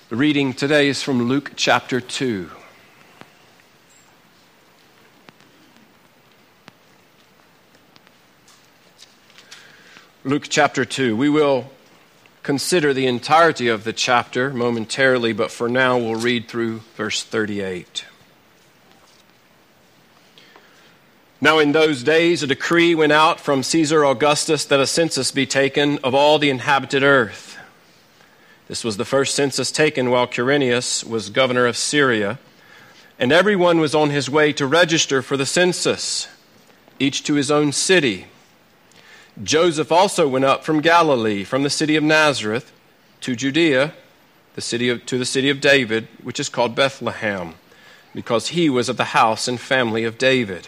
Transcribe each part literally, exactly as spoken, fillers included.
The reading today is from Luke chapter two. Luke chapter two. We will consider the entirety of the chapter momentarily, but for now we'll read through verse thirty-eight. Now in those days a decree went out from Caesar Augustus that a census be taken of all the inhabited earth. This was the first census taken while Quirinius was governor of Syria, and everyone was on his way to register for the census, each to his own city. Joseph also went up from Galilee, from the city of Nazareth, to Judea, the city of, to the city of David, which is called Bethlehem, because he was of the house and family of David,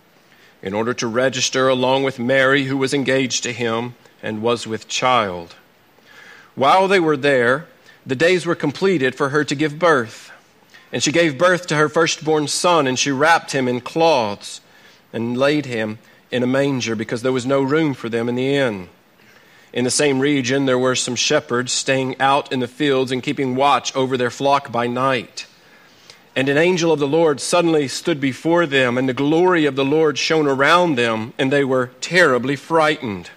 in order to register along with Mary, who was engaged to him and was with child. While they were there, the days were completed for her to give birth. And she gave birth to her firstborn son, and she wrapped him in cloths and laid him in a manger, because there was no room for them in the inn. In the same region there were some shepherds staying out in the fields and keeping watch over their flock by night. And an angel of the Lord suddenly stood before them, and the glory of the Lord shone around them, and they were terribly frightened.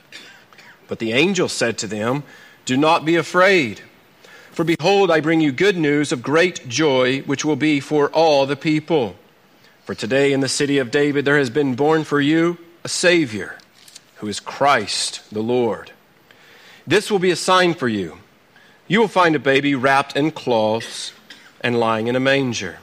But the angel said to them, "Do not be afraid, for behold, I bring you good news of great joy, which will be for all the people. For today in the city of David there has been born for you a Savior, who is Christ the Lord. This will be a sign for you. You will find a baby wrapped in cloths and lying in a manger."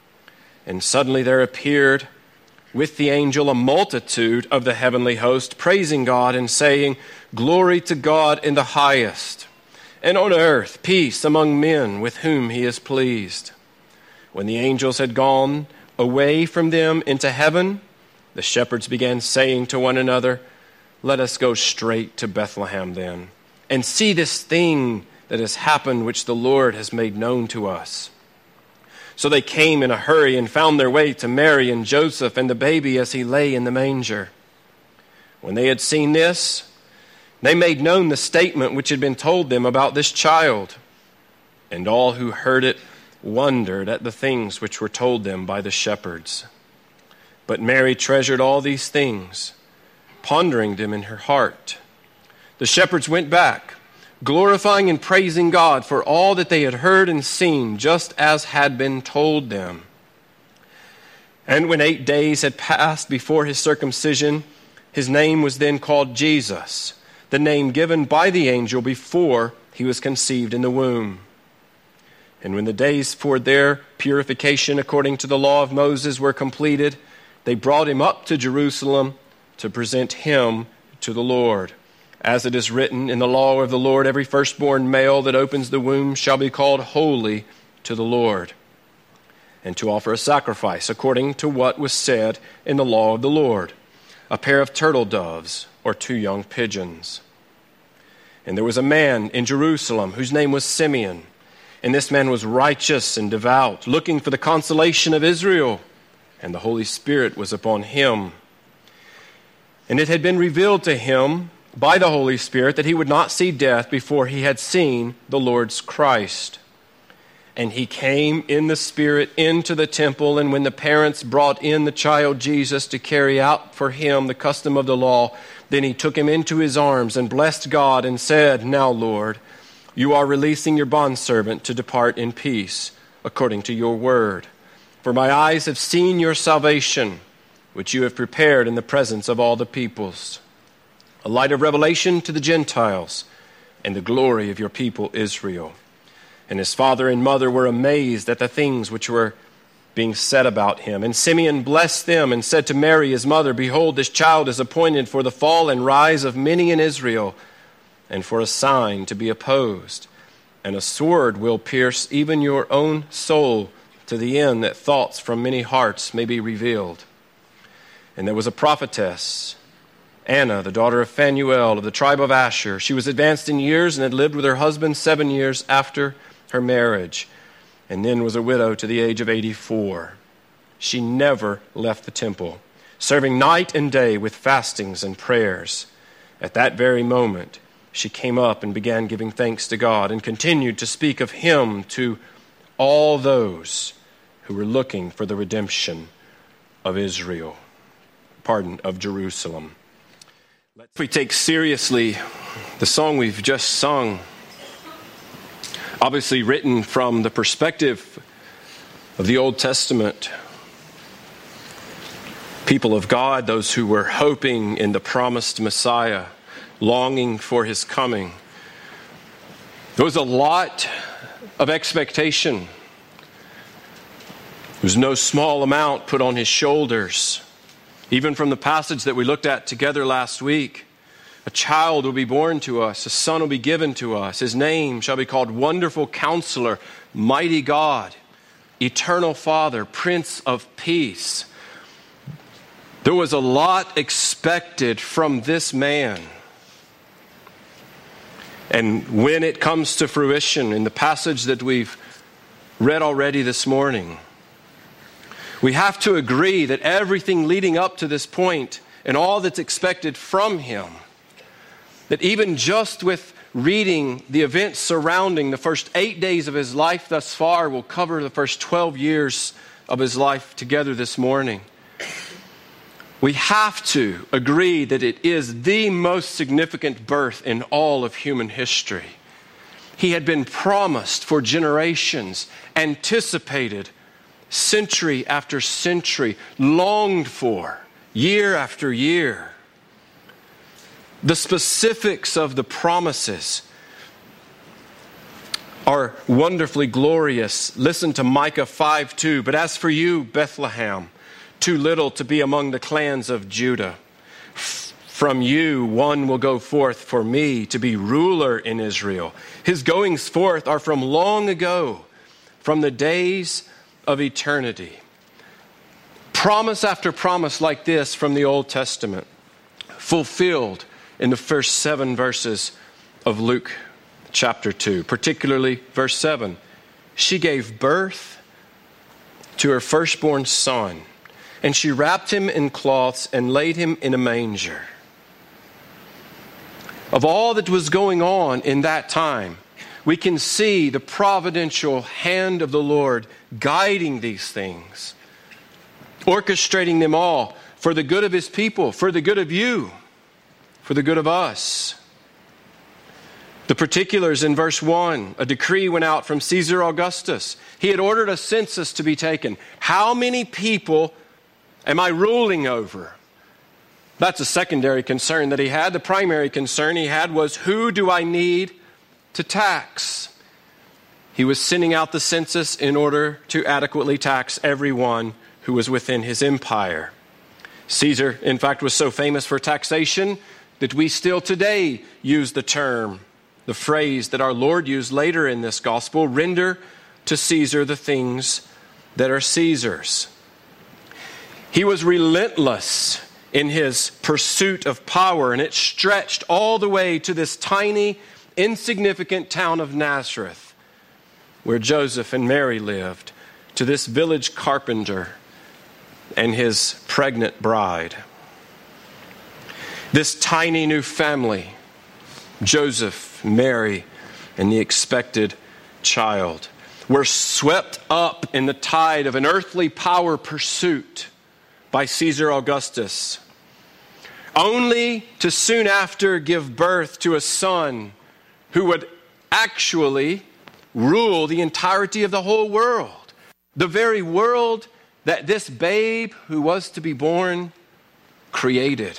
And suddenly there appeared with the angel a multitude of the heavenly host, praising God and saying, "Glory to God in the highest, and on earth peace among men with whom he is pleased." When the angels had gone away from them into heaven, the shepherds began saying to one another, "Let us go straight to Bethlehem then, and see this thing that has happened, which the Lord has made known to us." So they came in a hurry and found their way to Mary and Joseph and the baby as he lay in the manger. When they had seen this, they made known the statement which had been told them about this child. And all who heard it wondered at the things which were told them by the shepherds. But Mary treasured all these things, pondering them in her heart. The shepherds went back, glorifying and praising God for all that they had heard and seen, just as had been told them. And when eight days had passed before his circumcision, his name was then called Jesus, the name given by the angel before he was conceived in the womb. And when the days for their purification according to the law of Moses were completed, they brought him up to Jerusalem to present him to the Lord. As it is written in the law of the Lord, every firstborn male that opens the womb shall be called holy to the Lord, and to offer a sacrifice according to what was said in the law of the Lord, a pair of turtle doves or two young pigeons. And there was a man in Jerusalem whose name was Simeon, and this man was righteous and devout, looking for the consolation of Israel, and the Holy Spirit was upon him. And it had been revealed to him by the Holy Spirit that he would not see death before he had seen the Lord's Christ. And he came in the Spirit into the temple, and when the parents brought in the child Jesus to carry out for him the custom of the law, then he took him into his arms and blessed God and said, "Now, Lord, you are releasing your bondservant to depart in peace, according to your word. For my eyes have seen your salvation, which you have prepared in the presence of all the peoples, a light of revelation to the Gentiles, and the glory of your people Israel." And his father and mother were amazed at the things which were being said about him. And Simeon blessed them and said to Mary his mother, "Behold, this child is appointed for the fall and rise of many in Israel, and for a sign to be opposed. And a sword will pierce even your own soul, to the end that thoughts from many hearts may be revealed." And there was a prophetess, Anna, the daughter of Phanuel of the tribe of Asher. She was advanced in years and had lived with her husband seven years after her marriage, and then was a widow to the age of eighty-four. She never left the temple, serving night and day with fastings and prayers. At that very moment, she came up and began giving thanks to God and continued to speak of him to all those who were looking for the redemption of Israel, pardon, of Jerusalem. If we take seriously the song we've just sung, obviously written from the perspective of the Old Testament people of God, those who were hoping in the promised Messiah, longing for his coming. There was a lot of expectation. There was no small amount put on his shoulders. Even from the passage that we looked at together last week, a child will be born to us, a son will be given to us. His name shall be called Wonderful Counselor, Mighty God, Eternal Father, Prince of Peace. There was a lot expected from this man. And when it comes to fruition in the passage that we've read already this morning, we have to agree that everything leading up to this point and all that's expected from him, that even just with reading the events surrounding the first eight days of his life thus far, we'll cover the first twelve years of his life together this morning. We have to agree that it is the most significant birth in all of human history. He had been promised for generations, anticipated century after century, longed for year after year. The specifics of the promises are wonderfully glorious. Listen to Micah five two. But as for you, Bethlehem, too little to be among the clans of Judah. From you one will go forth for me to be ruler in Israel. His goings forth are from long ago, from the days of eternity. Promise after promise like this from the Old Testament, fulfilled in the first seven verses of Luke chapter two, particularly verse seven. She gave birth to her firstborn son, and she wrapped him in cloths and laid him in a manger. Of all that was going on in that time, we can see the providential hand of the Lord guiding these things, orchestrating them all for the good of his people, for the good of you, for the good of us. The particulars in verse one, a decree went out from Caesar Augustus. He had ordered a census to be taken. How many people am I ruling over? That's a secondary concern that he had. The primary concern he had was, who do I need to tax? He was sending out the census in order to adequately tax everyone who was within his empire. Caesar, in fact, was so famous for taxation that we still today use the term, the phrase that our Lord used later in this gospel, render to Caesar the things that are Caesar's. He was relentless in his pursuit of power, and it stretched all the way to this tiny, insignificant town of Nazareth, where Joseph and Mary lived, to this village carpenter and his pregnant bride. This tiny new family, Joseph, Mary, and the expected child, were swept up in the tide of an earthly power pursuit by Caesar Augustus, only to soon after give birth to a son who would actually rule the entirety of the whole world. The very world that this babe who was to be born created.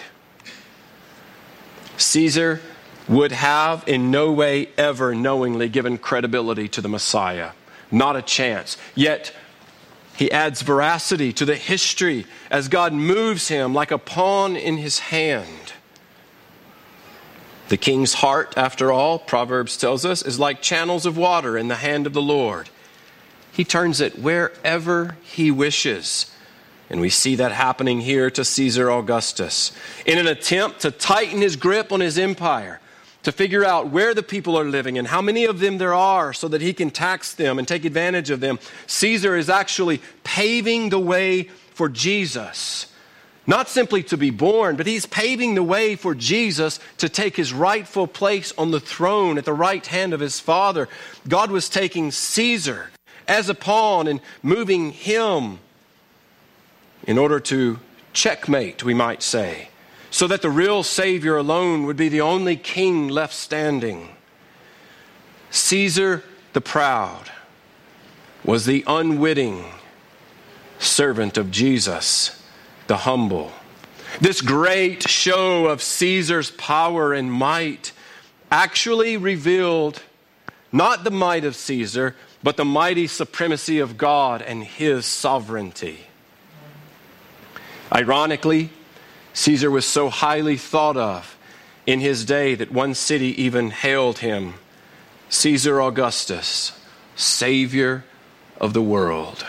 Caesar would have in no way ever knowingly given credibility to the Messiah. Not a chance. Yet he adds veracity to the history as God moves him like a pawn in his hand. The king's heart, after all, Proverbs tells us, is like channels of water in the hand of the Lord. He turns it wherever he wishes. And we see that happening here to Caesar Augustus. In an attempt to tighten his grip on his empire, to figure out where the people are living and how many of them there are so that he can tax them and take advantage of them, Caesar is actually paving the way for Jesus Not simply to be born, but he's paving the way for Jesus to take his rightful place on the throne at the right hand of his Father. God was taking Caesar as a pawn and moving him in order to checkmate, we might say, so that the real Savior alone would be the only king left standing. Caesar the proud was the unwitting servant of Jesus, the humble. This great show of Caesar's power and might actually revealed not the might of Caesar, but the mighty supremacy of God and his sovereignty. Ironically, Caesar was so highly thought of in his day that one city even hailed him Caesar Augustus, Savior of the world.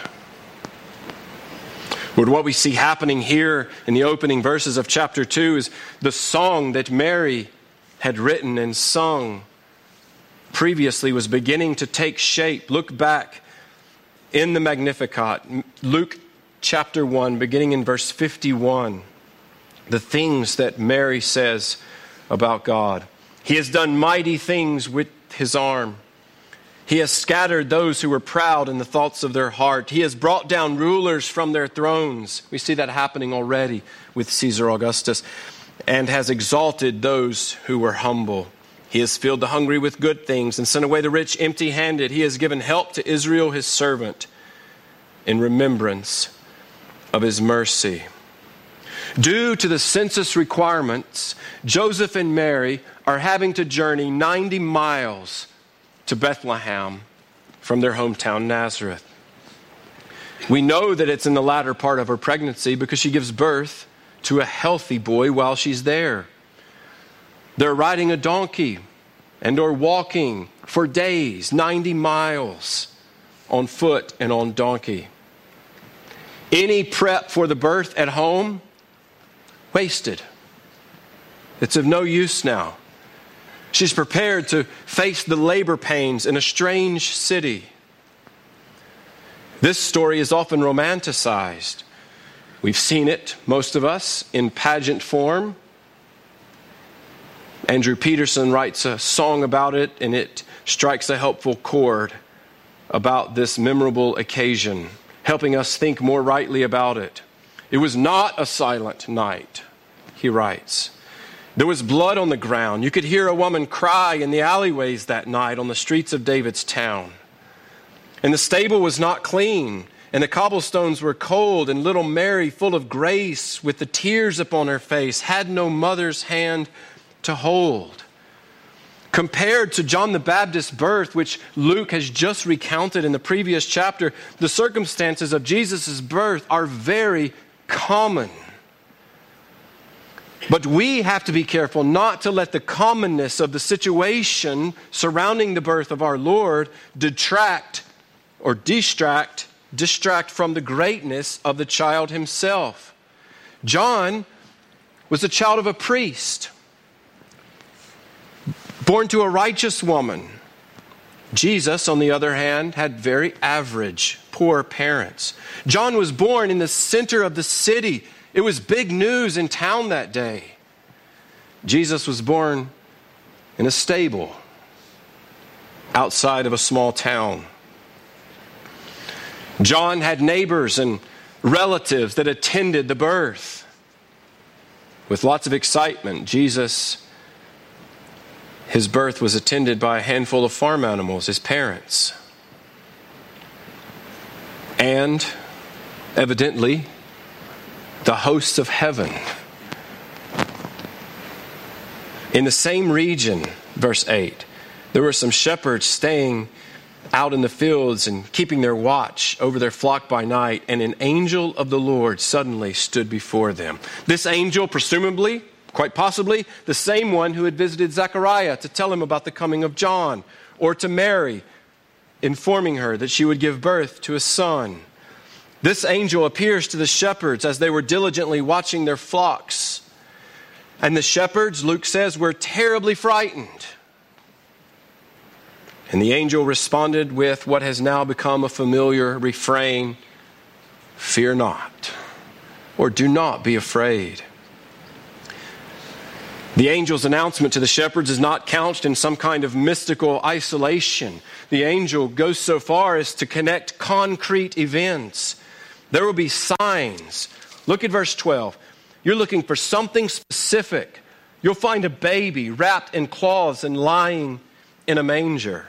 But what we see happening here in the opening verses of chapter two is the song that Mary had written and sung previously was beginning to take shape. Look back in the Magnificat, Luke chapter one, beginning in verse fifty-one, the things that Mary says about God. He has done mighty things with his arm. He has scattered those who were proud in the thoughts of their heart. He has brought down rulers from their thrones. We see that happening already with Caesar Augustus. And has exalted those who were humble. He has filled the hungry with good things and sent away the rich empty-handed. He has given help to Israel, his servant, in remembrance of his mercy. Due to the census requirements, Joseph and Mary are having to journey ninety miles to Bethlehem from their hometown Nazareth. We know that it's in the latter part of her pregnancy because she gives birth to a healthy boy while she's there. They're riding a donkey and or walking for days, ninety miles on foot and on donkey. Any prep for the birth at home, wasted. It's of no use now. She's prepared to face the labor pains in a strange city. This story is often romanticized. We've seen it, most of us, in pageant form. Andrew Peterson writes a song about it, and it strikes a helpful chord about this memorable occasion, helping us think more rightly about it. It was not a silent night, he writes. There was blood on the ground. You could hear a woman cry in the alleyways that night on the streets of David's town. And the stable was not clean, and the cobblestones were cold, and little Mary, full of grace, with the tears upon her face, had no mother's hand to hold. Compared to John the Baptist's birth, which Luke has just recounted in the previous chapter, the circumstances of Jesus' birth are very common. But we have to be careful not to let the commonness of the situation surrounding the birth of our Lord detract or distract, distract from the greatness of the child himself. John was a child of a priest, born to a righteous woman. Jesus, on the other hand, had very average, poor parents. John was born in the center of the city. It was big news in town that day. Jesus was born in a stable outside of a small town. John had neighbors and relatives that attended the birth with lots of excitement. Jesus, his birth was attended by a handful of farm animals, his parents. And evidently, the hosts of heaven. In the same region, verse eight, there were some shepherds staying out in the fields and keeping their watch over their flock by night, and an angel of the Lord suddenly stood before them. This angel, presumably, quite possibly, the same one who had visited Zechariah to tell him about the coming of John, or to Mary, informing her that she would give birth to a son. This angel appears to the shepherds as they were diligently watching their flocks. And the shepherds, Luke says, were terribly frightened. And the angel responded with what has now become a familiar refrain, "Fear not, or do not be afraid. The angel's announcement to the shepherds is not couched in some kind of mystical isolation. The angel goes so far as to connect concrete events. There will be signs. Look at verse twelve. You're looking for something specific. You'll find a baby wrapped in cloths and lying in a manger.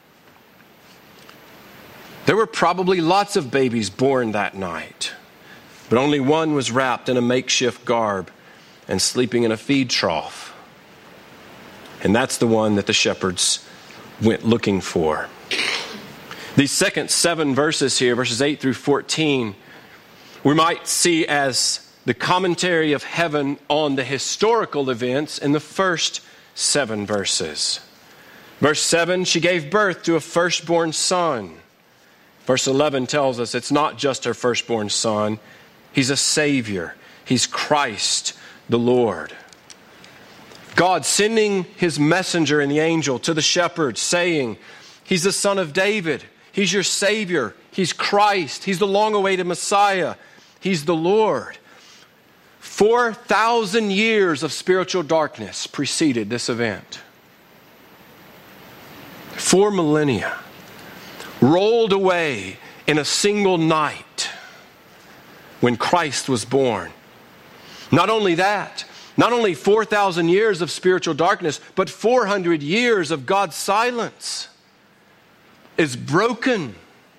There were probably lots of babies born that night, but only one was wrapped in a makeshift garb and sleeping in a feed trough. And that's the one that the shepherds went looking for. These second seven verses here, verses eight through fourteen, we might see as the commentary of heaven on the historical events in the first seven verses. Verse seven, she gave birth to a firstborn son. Verse eleven tells us it's not just her firstborn son. He's a Savior. He's Christ the Lord. God sending his messenger and the angel to the shepherds saying, he's the son of David. He's your Savior. He's Christ. He's the long-awaited Messiah. He's the Lord. Four thousand years of spiritual darkness preceded this event. Four millennia rolled away in a single night when Christ was born. Not only that, not only four thousand years of spiritual darkness, but four hundred years of God's silence is broken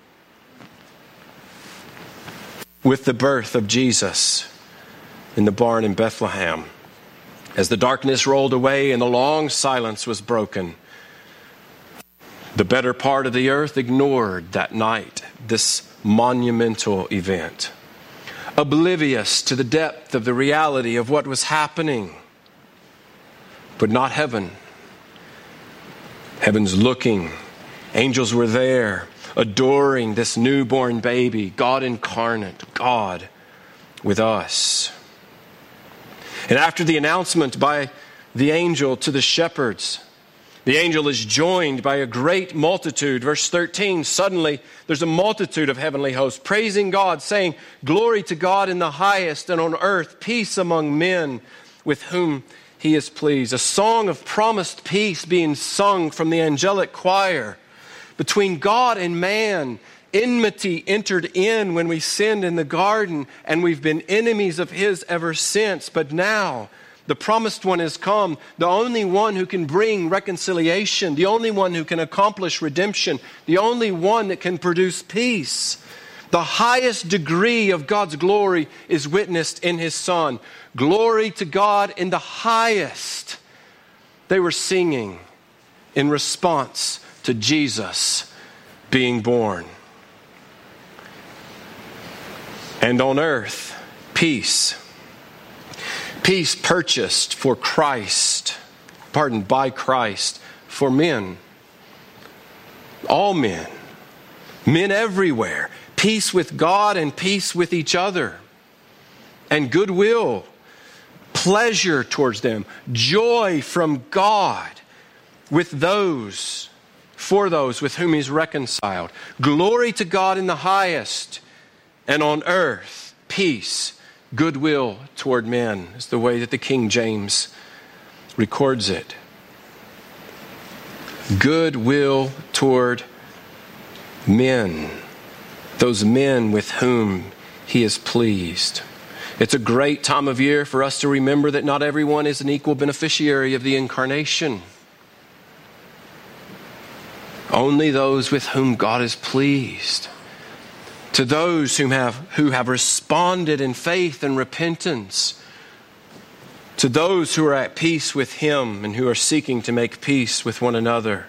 with the birth of Jesus in the barn in Bethlehem. As the darkness rolled away and the long silence was broken, the better part of the earth ignored that night this monumental event, oblivious to the depth of the reality of what was happening. But not heaven. Heaven's looking. Angels were there, adoring this newborn baby, God incarnate, God with us. And after the announcement by the angel to the shepherds, the angel is joined by a great multitude. Verse thirteen, suddenly there's a multitude of heavenly hosts praising God, saying, "Glory to God in the highest, and on earth peace among men with whom he is pleased." A song of promised peace being sung from the angelic choir. Between God and man, enmity entered in when we sinned in the garden, and we've been enemies of his ever since. But now the promised one has come, the only one who can bring reconciliation, the only one who can accomplish redemption, the only one that can produce peace. The highest degree of God's glory is witnessed in his Son. Glory to God in the highest. They were singing in response to Jesus being born. And on earth, peace. Peace purchased for Christ, pardon, by Christ, for men. All men. Men everywhere. Peace with God and peace with each other. And goodwill. Pleasure towards them. Joy from God with those, for those with whom he's reconciled. Glory to God in the highest. And on earth, peace, goodwill toward men, is the way that the King James records it. Goodwill toward men, those men with whom he is pleased. It's a great time of year for us to remember that not everyone is an equal beneficiary of the incarnation. Only those with whom God is pleased. To those whom have, who have responded in faith and repentance. To those who are at peace with him and who are seeking to make peace with one another.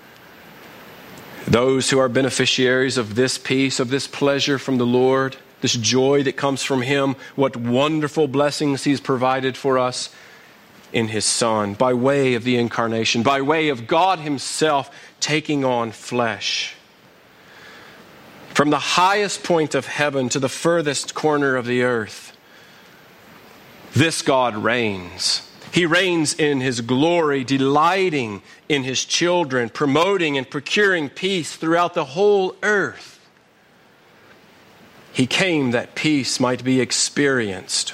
Those who are beneficiaries of this peace, of this pleasure from the Lord, this joy that comes from him, what wonderful blessings he's provided for us in his Son, by way of the incarnation, by way of God himself taking on flesh. From the highest point of heaven to the furthest corner of the earth, this God reigns. He reigns in his glory, delighting in his children, promoting and procuring peace throughout the whole earth. He came that peace might be experienced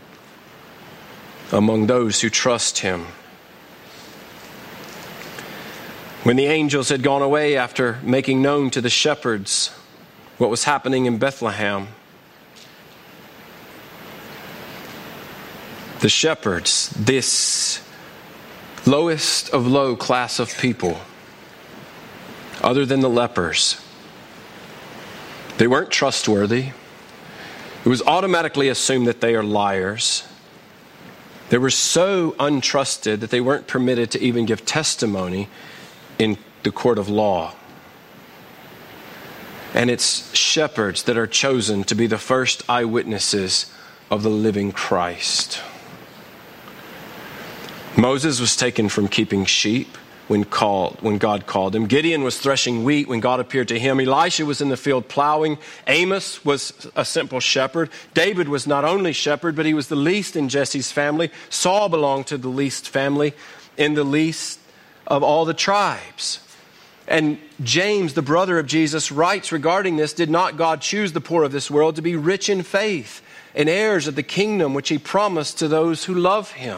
among those who trust him. When the angels had gone away after making known to the shepherds what was happening in Bethlehem, the shepherds, this lowest of low class of people, other than the lepers, they weren't trustworthy. It was automatically assumed that they are liars. They were so untrusted that they weren't permitted to even give testimony in the court of law. And it's shepherds that are chosen to be the first eyewitnesses of the living Christ. Moses was taken from keeping sheep when called, when God called him. Gideon was threshing wheat when God appeared to him. Elisha was in the field plowing. Amos was a simple shepherd. David was not only shepherd, but he was the least in Jesse's family. Saul belonged to the least family in the least of all the tribes. And James, the brother of Jesus, writes regarding this, did not God choose the poor of this world to be rich in faith and heirs of the kingdom which he promised to those who love him?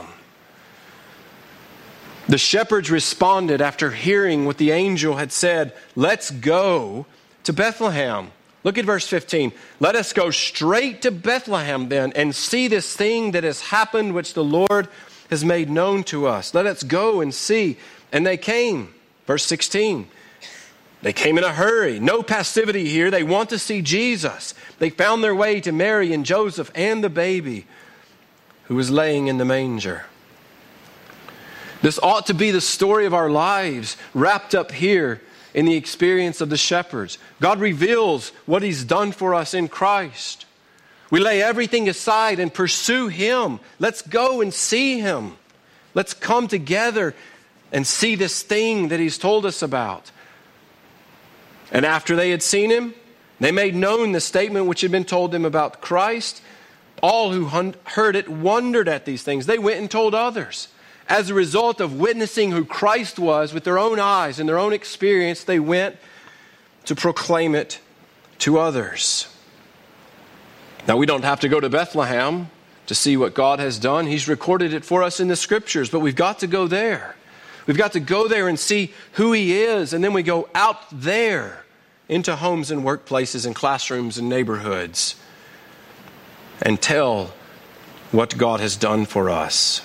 The shepherds responded after hearing what the angel had said, let's go to Bethlehem. Look at verse fifteen. Let us go straight to Bethlehem then and see this thing that has happened which the Lord has made known to us. Let us go and see. And they came. Verse sixteen. They came in a hurry. No passivity here. They want to see Jesus. They found their way to Mary and Joseph and the baby who was laying in the manger. This ought to be the story of our lives wrapped up here in the experience of the shepherds. God reveals what he's done for us in Christ. We lay everything aside and pursue him. Let's go and see him. Let's come together and see this thing that he's told us about. And after they had seen him, they made known the statement which had been told them about Christ. All who heard it wondered at these things. They went and told others. As a result of witnessing who Christ was with their own eyes and their own experience, they went to proclaim it to others. Now, we don't have to go to Bethlehem to see what God has done. He's recorded it for us in the scriptures, but we've got to go there. We've got to go there and see who he is, and then we go out there into homes and workplaces and classrooms and neighborhoods and tell what God has done for us.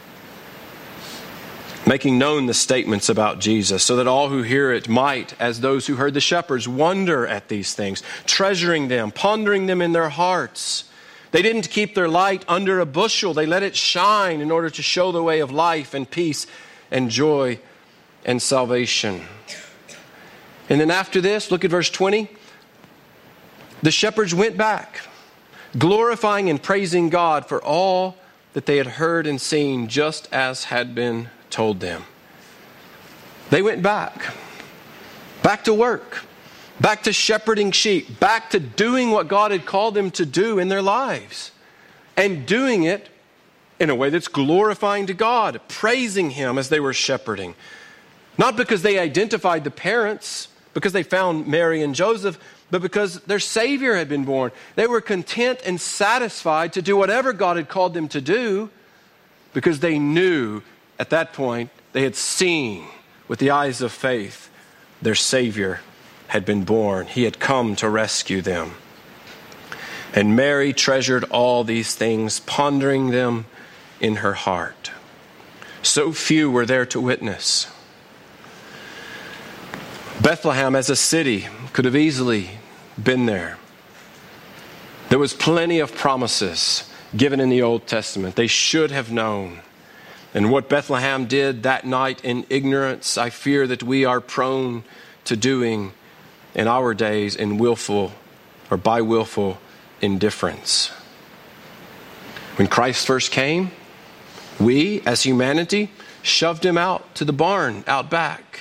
Making known the statements about Jesus so that all who hear it might, as those who heard the shepherds, wonder at these things, treasuring them, pondering them in their hearts. They didn't keep their light under a bushel. They let it shine in order to show the way of life and peace and joy and salvation. And then after this, look at verse twenty. The shepherds went back, glorifying and praising God for all that they had heard and seen, just as had been told them. They went back, back to work, back to shepherding sheep, back to doing what God had called them to do in their lives, and doing it in a way that's glorifying to God, praising him as they were shepherding. Not because they identified the parents, because they found Mary and Joseph, but because their Savior had been born. They were content and satisfied to do whatever God had called them to do, because they knew at that point they had seen with the eyes of faith their Savior had been born. He had come to rescue them. And Mary treasured all these things, pondering them in her heart. So few were there to witness. Bethlehem as a city could have easily been there. There was plenty of promises given in the Old Testament. They should have known. And what Bethlehem did that night in ignorance, I fear that we are prone to doing in our days in willful or by willful indifference. When Christ first came, we as humanity shoved him out to the barn out back.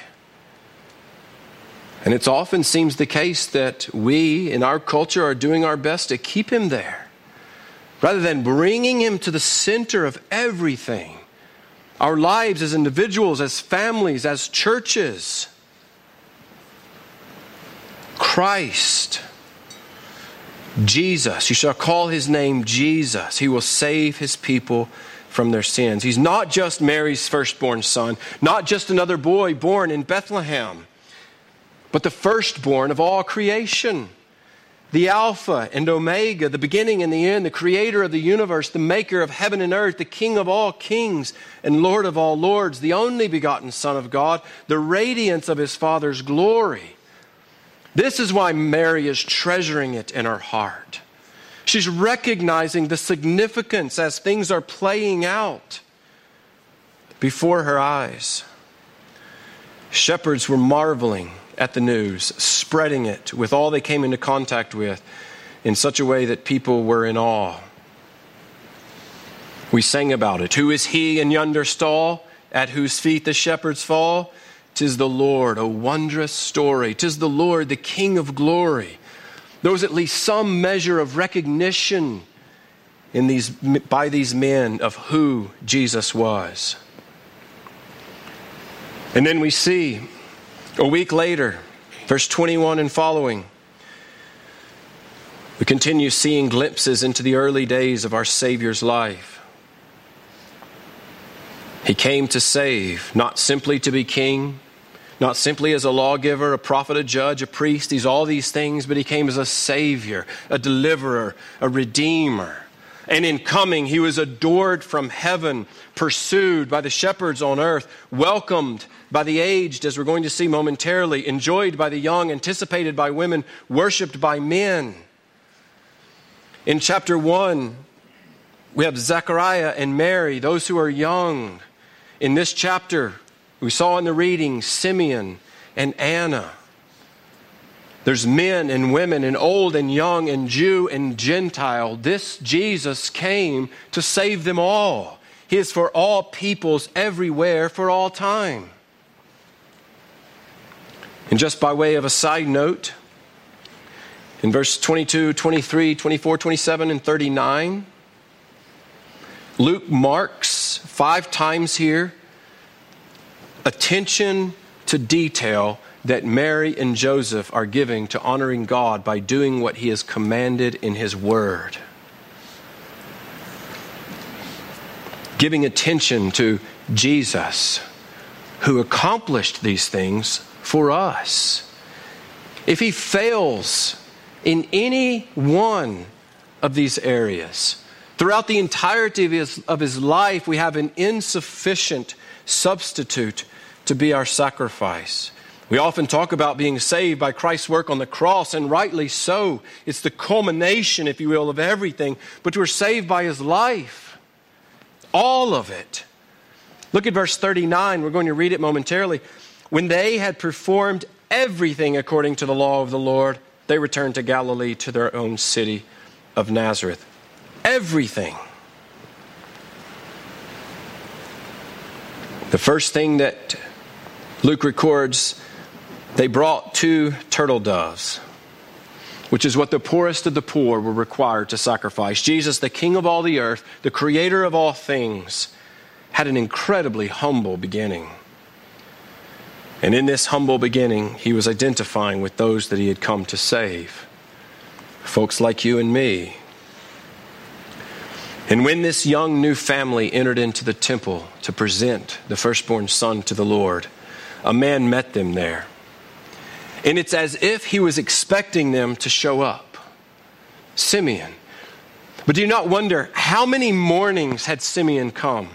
And it often seems the case that we in our culture are doing our best to keep him there, rather than bringing him to the center of everything. Our lives as individuals, as families, as churches. Christ Jesus. You shall call his name Jesus. He will save his people from their sins. He's not just Mary's firstborn son, not just another boy born in Bethlehem, but the firstborn of all creation. The Alpha and Omega, the beginning and the end, the creator of the universe, the maker of heaven and earth, the King of all kings and Lord of all lords, the only begotten Son of God, the radiance of his Father's glory. This is why Mary is treasuring it in her heart. She's recognizing the significance as things are playing out before her eyes. Shepherds were marveling at the news, spreading it with all they came into contact with in such a way that people were in awe. We sang about it. Who is he in yonder stall, at whose feet the shepherds fall? 'Tis the Lord, a wondrous story. 'Tis the Lord, the King of glory. There was at least some measure of recognition in these, by these men of who Jesus was. And then we see a week later, verse twenty-one and following, we continue seeing glimpses into the early days of our Savior's life. He came to save, not simply to be king, not simply as a lawgiver, a prophet, a judge, a priest. He's all these things, but he came as a Savior, a deliverer, a redeemer. And in coming, he was adored from heaven, pursued by the shepherds on earth, welcomed by the aged, as we're going to see momentarily, enjoyed by the young, anticipated by women, worshiped by men. In chapter one, we have Zechariah and Mary, those who are young. In this chapter, we saw in the reading Simeon and Anna. There's men and women and old and young and Jew and Gentile. This Jesus came to save them all. He is for all peoples everywhere for all time. And just by way of a side note, in verse twenty-two, twenty-three, twenty-four, twenty-seven, and thirty-nine, Luke marks five times here attention to detail that Mary and Joseph are giving to honoring God by doing what he has commanded in his word. Giving attention to Jesus, who accomplished these things for us. If he fails in any one of these areas, throughout the entirety of his, of his life, we have an insufficient substitute to be our sacrifice. We often talk about being saved by Christ's work on the cross, and rightly so. It's the culmination, if you will, of everything. But we're saved by his life. All of it. Look at verse thirty-nine. We're going to read it momentarily. When they had performed everything according to the law of the Lord, they returned to Galilee, to their own city of Nazareth. Everything. The first thing that Luke records, they brought two turtle doves, which is what the poorest of the poor were required to sacrifice. Jesus, the King of all the earth, the creator of all things, had an incredibly humble beginning. And in this humble beginning, he was identifying with those that he had come to save. Folks like you and me. And when this young new family entered into the temple to present the firstborn son to the Lord, a man met them there. And it's as if he was expecting them to show up. Simeon. But do you not wonder, how many mornings had Simeon come?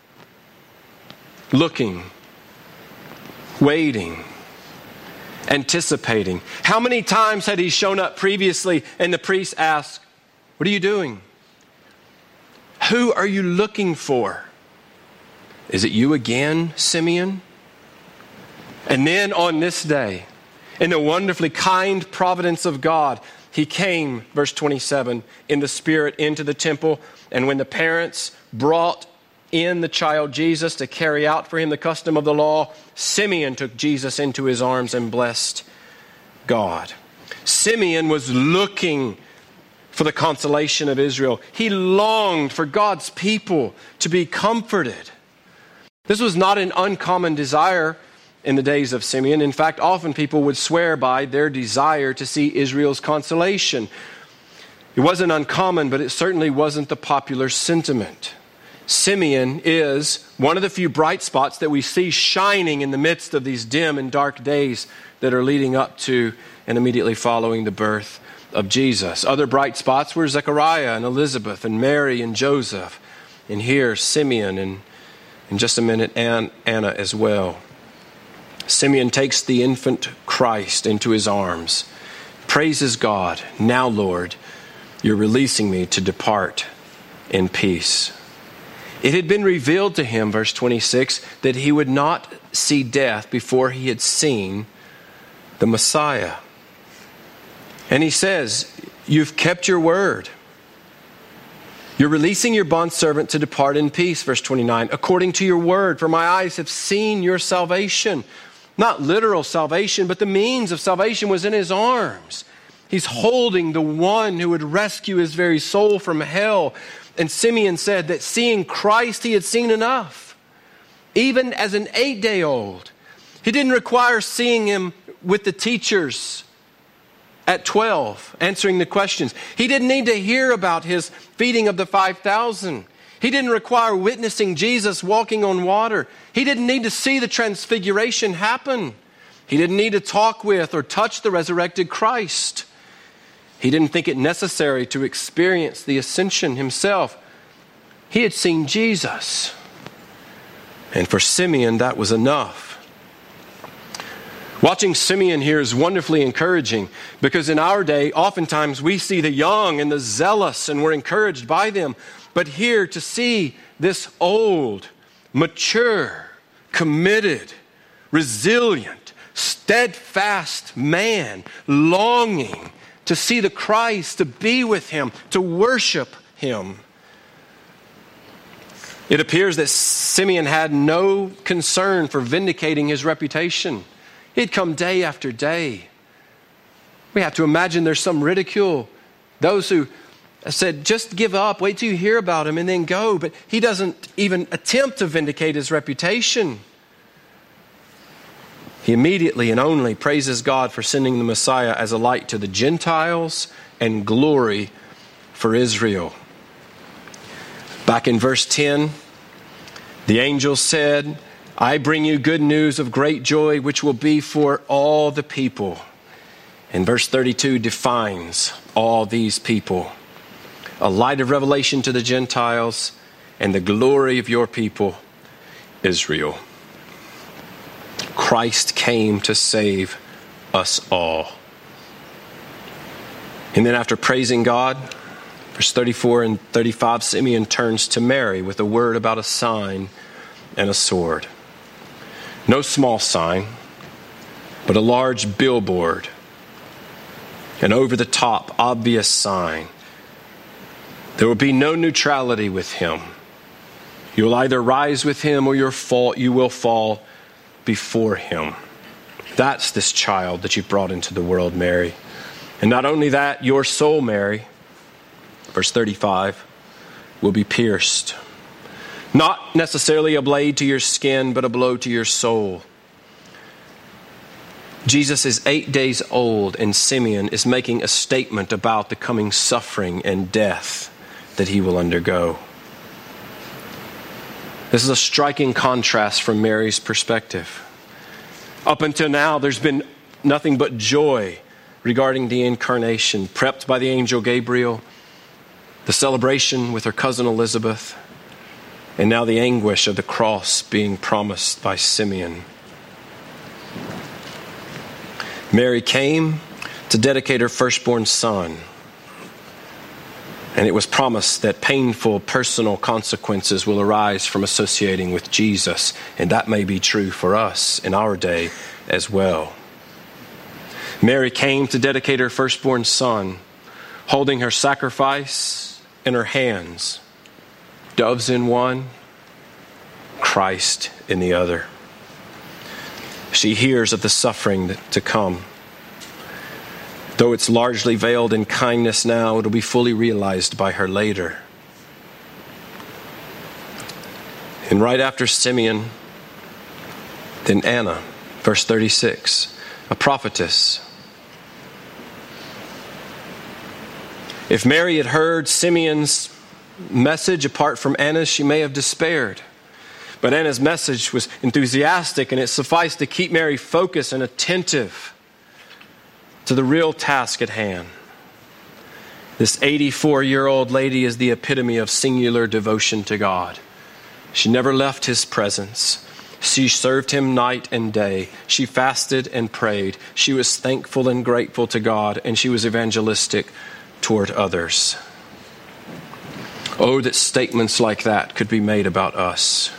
Looking, waiting, anticipating. How many times had he shown up previously and the priest asked, "What are you doing? Who are you looking for? Is it you again, Simeon?" And then on this day, in the wonderfully kind providence of God, he came, verse twenty-seven, in the Spirit into the temple. And when the parents brought in the child Jesus to carry out for him the custom of the law, Simeon took Jesus into his arms and blessed God. Simeon was looking for the consolation of Israel. He longed for God's people to be comforted. This was not an uncommon desire in the days of Simeon. In fact, often people would swear by their desire to see Israel's consolation. It wasn't uncommon, but it certainly wasn't the popular sentiment. Simeon is one of the few bright spots that we see shining in the midst of these dim and dark days that are leading up to and immediately following the birth of Jesus. Other bright spots were Zechariah and Elizabeth and Mary and Joseph. And here, Simeon, and in just a minute, and Anna as well. Simeon takes the infant Christ into his arms, praises God, "Now, Lord, you're releasing me to depart in peace." It had been revealed to him, verse twenty-six, that he would not see death before he had seen the Messiah. And he says, "You've kept your word. You're releasing your bondservant to depart in peace," verse twenty-nine, "according to your word, for my eyes have seen your salvation." Not literal salvation, but the means of salvation was in his arms. He's holding the one who would rescue his very soul from hell. And Simeon said that seeing Christ, he had seen enough. Even as an eight-day-old. He didn't require seeing him with the teachers at twelve, answering the questions. He didn't need to hear about his feeding of the five thousand. He didn't require witnessing Jesus walking on water. He didn't need to see the transfiguration happen. He didn't need to talk with or touch the resurrected Christ. He didn't think it necessary to experience the ascension himself. He had seen Jesus. And for Simeon, that was enough. Watching Simeon here is wonderfully encouraging because in our day, oftentimes we see the young and the zealous and we're encouraged by them. But here to see this old, mature, committed, resilient, steadfast man longing to see the Christ, to be with him, to worship him. It appears that Simeon had no concern for vindicating his reputation. He'd come day after day. We have to imagine there's some ridicule. Those who said, just give up, wait till you hear about him and then go. But he doesn't even attempt to vindicate his reputation. He immediately and only praises God for sending the Messiah as a light to the Gentiles and glory for Israel. Back in verse ten, the angel said, "I bring you good news of great joy, which will be for all the people." And verse thirty-two defines all these people. A light of revelation to the Gentiles and the glory of your people, Israel. Christ came to save us all. And then after praising God, verse thirty-four and thirty-five, Simeon turns to Mary with a word about a sign and a sword. No small sign, but a large billboard. An over-the-top, obvious sign. There will be no neutrality with him. You will either rise with him or you'll fall, you will fall before him. That's this child that you brought into the world, Mary. And not only that, your soul, Mary, verse thirty-five, will be pierced. Not necessarily a blade to your skin, but a blow to your soul. Jesus is eight days old, and Simeon is making a statement about the coming suffering and death that he will undergo. This is a striking contrast from Mary's perspective. Up until now, there's been nothing but joy regarding the incarnation, prepped by the angel Gabriel, the celebration with her cousin Elizabeth, and now the anguish of the cross being promised by Simeon. Mary came to dedicate her firstborn son. And it was promised that painful personal consequences will arise from associating with Jesus. And that may be true for us in our day as well. Mary came to dedicate her firstborn son, holding her sacrifice in her hands. Doves in one, Christ in the other. She hears of the suffering to come. Though it's largely veiled in kindness now, it'll be fully realized by her later. And right after Simeon, then Anna, verse thirty-six, a prophetess. If Mary had heard Simeon's message apart from Anna's, she may have despaired. But Anna's message was enthusiastic, and it sufficed to keep Mary focused and attentive to the real task at hand. This eighty-four-year-old lady is the epitome of singular devotion to God. She never left his presence. She served him night and day. She fasted and prayed. She was thankful and grateful to God, and she was evangelistic toward others. Oh, that statements like that could be made about us.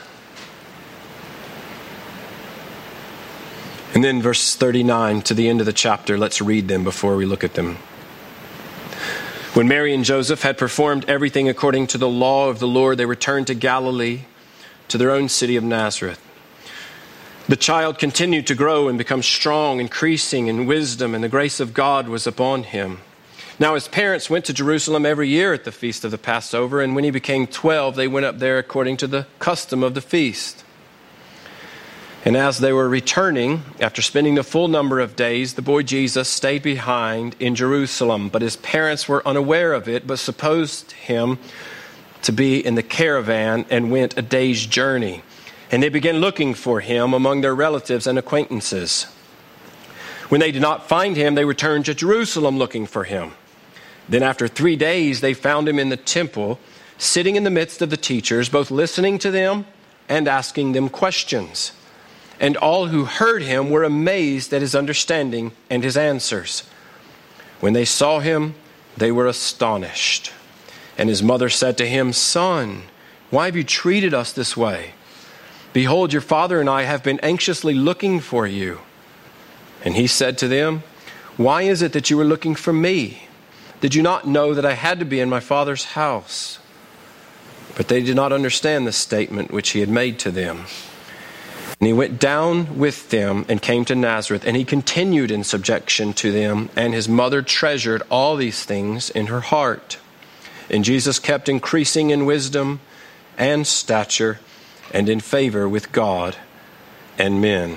And then verse thirty-nine to the end of the chapter, let's read them before we look at them. When Mary and Joseph had performed everything according to the law of the Lord, they returned to Galilee, to their own city of Nazareth. The child continued to grow and become strong, increasing in wisdom, and the grace of God was upon him. Now his parents went to Jerusalem every year at the feast of the Passover, and when he became twelve, they went up there according to the custom of the feast. And as they were returning, after spending the full number of days, the boy Jesus stayed behind in Jerusalem. But his parents were unaware of it, but supposed him to be in the caravan and went a day's journey. And they began looking for him among their relatives and acquaintances. When they did not find him, they returned to Jerusalem looking for him. Then after three days, they found him in the temple, sitting in the midst of the teachers, both listening to them and asking them questions. And all who heard him were amazed at his understanding and his answers. When they saw him, they were astonished. And his mother said to him, "Son, why have you treated us this way? Behold, your father and I have been anxiously looking for you." And he said to them, "Why is it that you were looking for me? Did you not know that I had to be in my father's house?" But they did not understand the statement which he had made to them. And he went down with them and came to Nazareth, and he continued in subjection to them, and his mother treasured all these things in her heart. And Jesus kept increasing in wisdom and stature and in favor with God and men.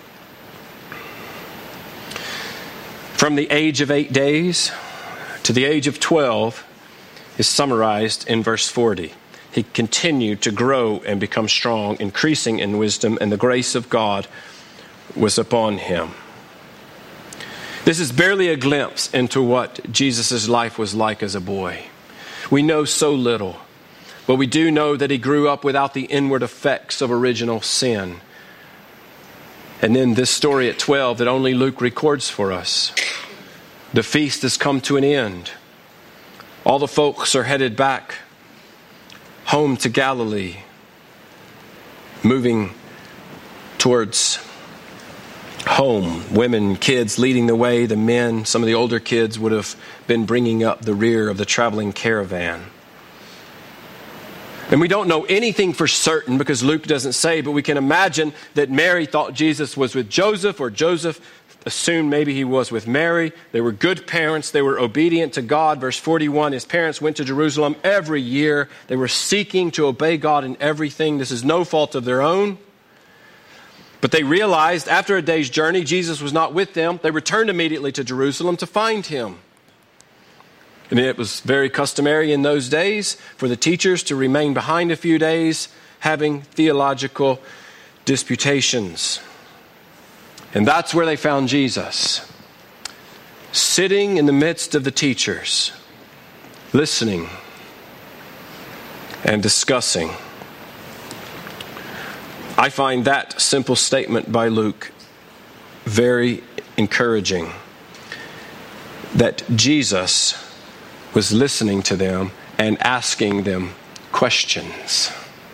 From the age of eight days to the age of twelve is summarized in verse forty. He continued to grow and become strong, increasing in wisdom, and the grace of God was upon him. This is barely a glimpse into what Jesus' life was like as a boy. We know so little, but we do know that he grew up without the inward effects of original sin. And then this story at twelve that only Luke records for us. The feast has come to an end. All the folks are headed back home to Galilee, moving towards home. Women, kids leading the way. The men, some of the older kids, would have been bringing up the rear of the traveling caravan. And we don't know anything for certain because Luke doesn't say, but we can imagine that Mary thought Jesus was with Joseph, or Joseph assumed maybe he was with Mary. They were good parents. They were obedient to God. Verse forty-one, his parents went to Jerusalem every year. They were seeking to obey God in everything. This is no fault of their own. But they realized after a day's journey, Jesus was not with them. They returned immediately to Jerusalem to find him. And it was very customary in those days for the teachers to remain behind a few days, having theological disputations. And that's where they found Jesus, sitting in the midst of the teachers, listening and discussing. I find that simple statement by Luke very encouraging, that Jesus was listening to them and asking them questions.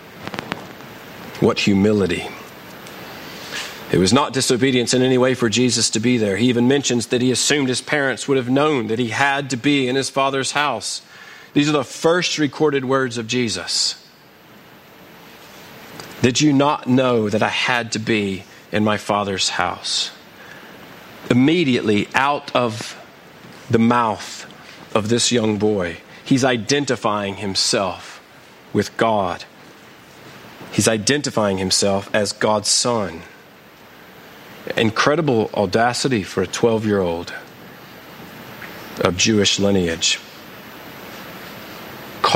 What humility. It was not disobedience in any way for Jesus to be there. He even mentions that he assumed his parents would have known that he had to be in his Father's house. These are the first recorded words of Jesus. Did you not know that I had to be in my Father's house? Immediately out of the mouth of this young boy, he's identifying himself with God. He's identifying himself as God's son. Incredible audacity for a twelve-year-old of Jewish lineage.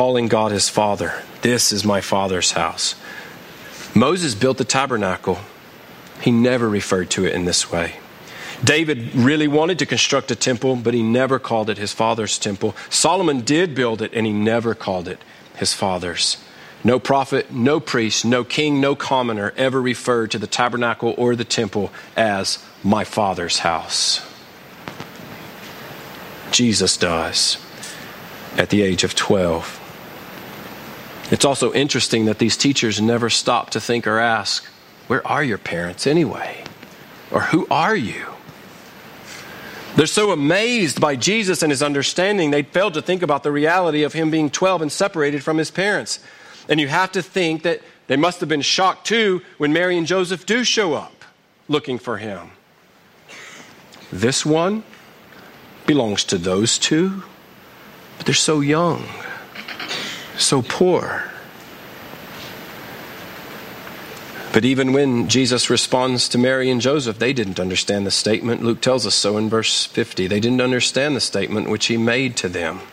calling God his Father. This is my Father's house. Moses built the tabernacle. He never referred to it in this way. David really wanted to construct a temple, but he never called it his father's temple. Solomon did build it, and he never called it his father's. No prophet, no priest, no king, no commoner ever referred to the tabernacle or the temple as my Father's house. Jesus does at the age of twelve. It's also interesting that these teachers never stop to think or ask, where are your parents anyway? Or who are you? They're so amazed by Jesus and his understanding, they failed to think about the reality of him being twelve and separated from his parents. And you have to think that they must have been shocked too when Mary and Joseph do show up looking for him. This one belongs to those two, but they're so young, so poor. But even when Jesus responds to Mary and Joseph, they didn't understand the statement. Luke tells us so in verse fifty. They didn't understand the statement which he made to them.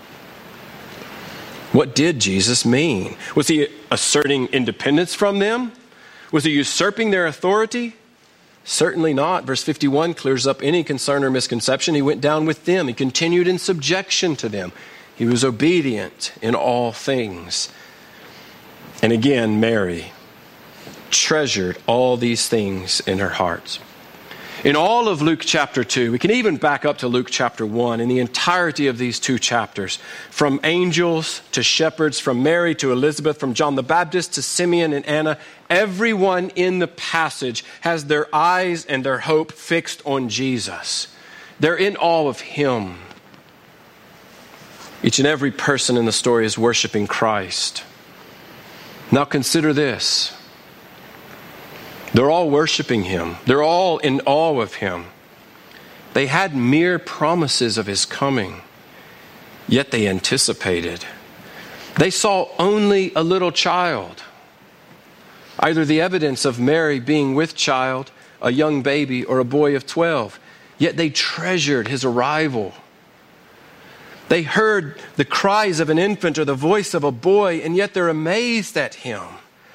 What did Jesus mean? Was he asserting independence from them? Was he usurping their authority? Certainly not. Verse fifty-one clears up any concern or misconception. He went down with them. He continued in subjection to them. He was obedient in all things. And again, Mary treasured all these things in her heart. In all of Luke chapter two, we can even back up to Luke chapter one, in the entirety of these two chapters, from angels to shepherds, from Mary to Elizabeth, from John the Baptist to Simeon and Anna, everyone in the passage has their eyes and their hope fixed on Jesus. They're in awe of him. Each and every person in the story is worshiping Christ. Now consider this. They're all worshiping him. They're all in awe of him. They had mere promises of his coming, yet they anticipated. They saw only a little child, either the evidence of Mary being with child, a young baby, or a boy of twelve, yet they treasured his arrival. They heard the cries of an infant or the voice of a boy, and yet they're amazed at him.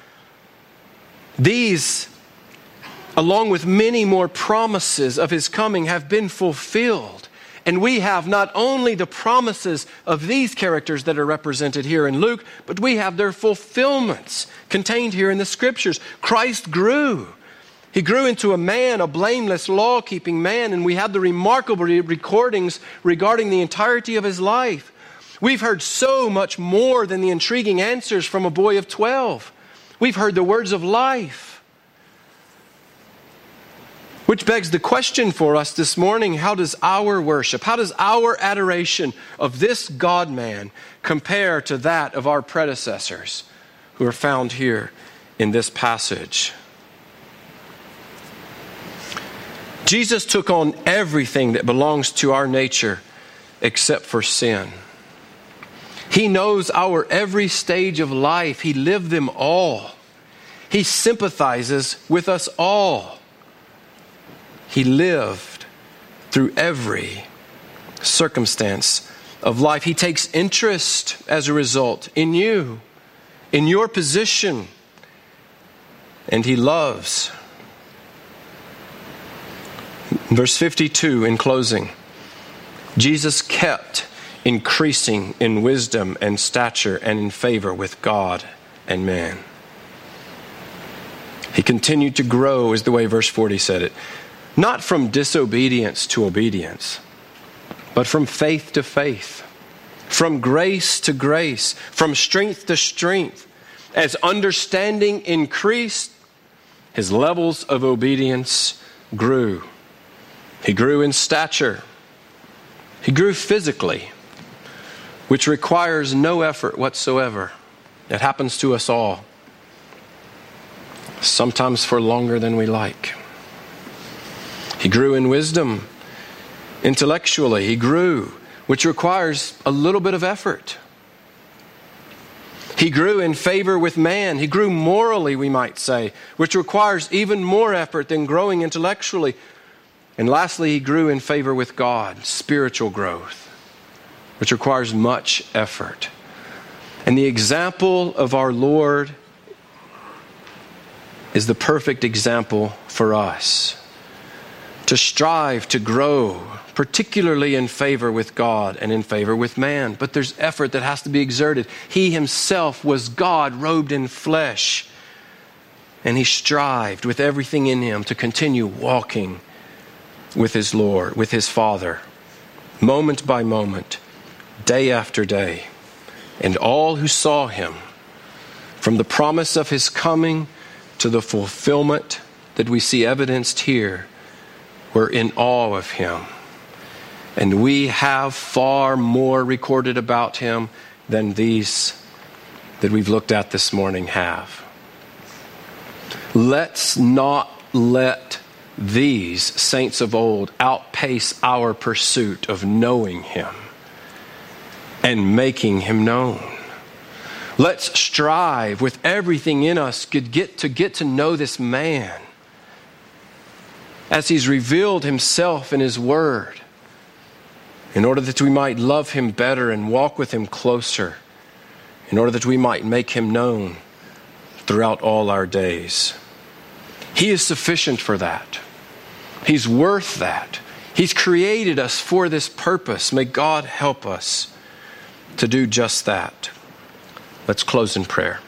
These, along with many more promises of his coming, have been fulfilled. And we have not only the promises of these characters that are represented here in Luke, but we have their fulfillments contained here in the scriptures. Christ grew. He grew into a man, a blameless, law-keeping man, and we have the remarkable recordings regarding the entirety of his life. We've heard so much more than the intriguing answers from a boy of twelve. We've heard the words of life. Which begs the question for us this morning, how does our worship, how does our adoration of this God-man compare to that of our predecessors who are found here in this passage? Jesus took on everything that belongs to our nature except for sin. He knows our every stage of life. He lived them all. He sympathizes with us all. He lived through every circumstance of life. He takes interest as a result in you, in your position, and he loves. Verse fifty-two in closing, Jesus kept increasing in wisdom and stature and in favor with God and man. He continued to grow, is the way verse forty said it, not from disobedience to obedience, but from faith to faith, from grace to grace, from strength to strength. As understanding increased, his levels of obedience grew. He grew in stature. He grew physically, which requires no effort whatsoever. It happens to us all, sometimes for longer than we like. He grew in wisdom. Intellectually, he grew, which requires a little bit of effort. He grew in favor with man. He grew morally, we might say, which requires even more effort than growing intellectually. And lastly, he grew in favor with God, spiritual growth, which requires much effort. And the example of our Lord is the perfect example for us. To strive to grow, particularly in favor with God and in favor with man. But there's effort that has to be exerted. He himself was God robed in flesh. And he strived with everything in him to continue walking with his Lord, with his Father, moment by moment, day after day. And all who saw him, from the promise of his coming to the fulfillment that we see evidenced here, were in awe of him. And we have far more recorded about him than these that we've looked at this morning have. Let's not let these saints of old outpace our pursuit of knowing him and making him known. Let's strive with everything in us to get to get to know this man as he's revealed himself in his word, in order that we might love him better and walk with him closer, in order that we might make him known throughout all our days. He is sufficient for that. He's worth that. He's created us for this purpose. May God help us to do just that. Let's close in prayer.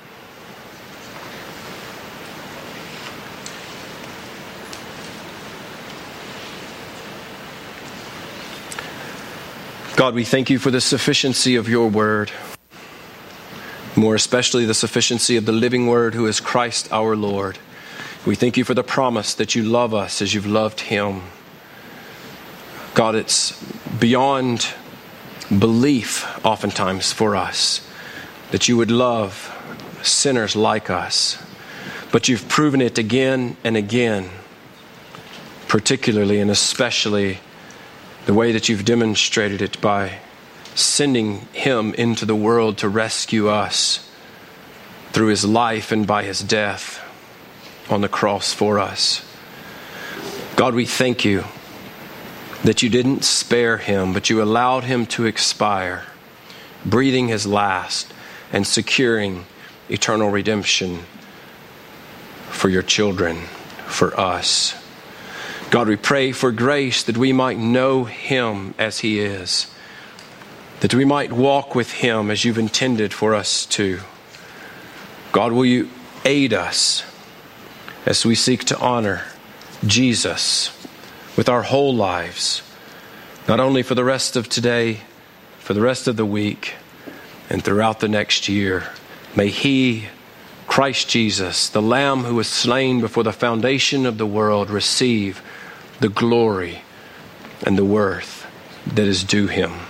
God, we thank you for the sufficiency of your word, more especially the sufficiency of the living word who is Christ our Lord. We thank you for the promise that you love us as you've loved him. God, it's beyond belief oftentimes for us that you would love sinners like us. But you've proven it again and again, particularly and especially the way that you've demonstrated it by sending him into the world to rescue us through his life and by his death on the cross for us. God, we thank you that you didn't spare him, but you allowed him to expire, breathing his last and securing eternal redemption for your children, for us. God, we pray for grace that we might know him as he is, that we might walk with him as you've intended for us to. God, will you aid us as we seek to honor Jesus with our whole lives, not only for the rest of today, for the rest of the week, and throughout the next year. May he, Christ Jesus, the Lamb who was slain before the foundation of the world, receive the glory and the worth that is due him.